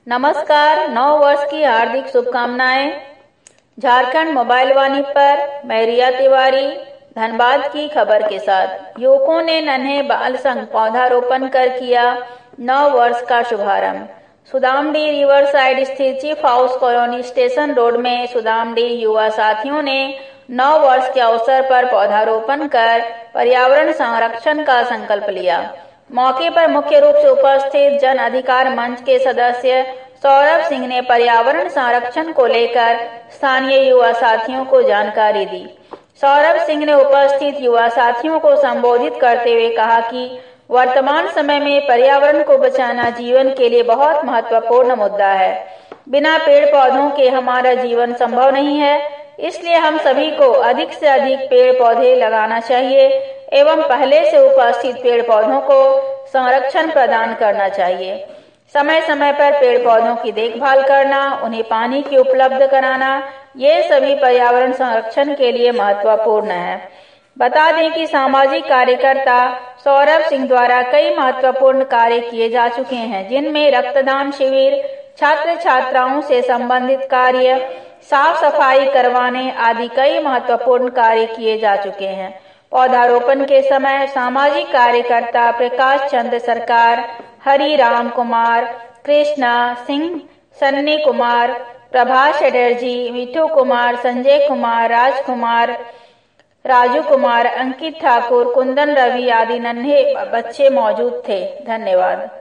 नमस्कार, नव वर्ष की हार्दिक शुभकामनाएं। झारखंड मोबाइल वाणी पर मैं रिया तिवारी धनबाद की खबर के साथ। युवकों ने नन्हे बाल संग पौधारोपण कर किया नव वर्ष का शुभारंभ। सुदामडी रिवर साइड स्थित chief house colony station road में सुदामडी युवा साथियों ने नव वर्ष के अवसर पर पौधारोपण कर पर्यावरण संरक्षण का संकल्प लिया। मौके पर मुख्य रूप से उपस्थित जन अधिकार मंच के सदस्य सौरभ सिंह ने पर्यावरण संरक्षण को लेकर स्थानीय युवा साथियों को जानकारी दी। सौरभ सिंह ने उपस्थित युवा साथियों को संबोधित करते हुए कहा कि वर्तमान समय में पर्यावरण को बचाना जीवन के लिए बहुत महत्वपूर्ण मुद्दा है। बिना पेड़ पौधों के हमारा जीवन संभव नहीं है, इसलिए हम सभी को अधिक से अधिक पेड़ पौधे लगाना चाहिए एवं पहले से उपस्थित पेड़ पौधों को संरक्षण प्रदान करना चाहिए। समय समय पर पेड़ पौधों की देखभाल करना, उन्हें पानी की उपलब्ध कराना, ये सभी पर्यावरण संरक्षण के लिए महत्वपूर्ण है। बता दें कि सामाजिक कार्यकर्ता सौरभ सिंह द्वारा कई महत्वपूर्ण कार्य किए जा चुके हैं, जिनमें रक्तदान शिविर, छात्र छात्राओं से संबंधित कार्य, साफ सफाई करवाने आदि कई महत्वपूर्ण कार्य किए जा चुके हैं। पौधारोपण के समय सामाजिक कार्यकर्ता प्रकाश चंद्र सरकार, हरि राम कुमार, कृष्णा सिंह, सन्नी कुमार, प्रभाष चटर्जी, मिठू कुमार, संजय कुमार, राजकुमार, राजू कुमार, अंकित ठाकुर, कुंदन रवि आदि नन्हे बच्चे मौजूद थे। धन्यवाद।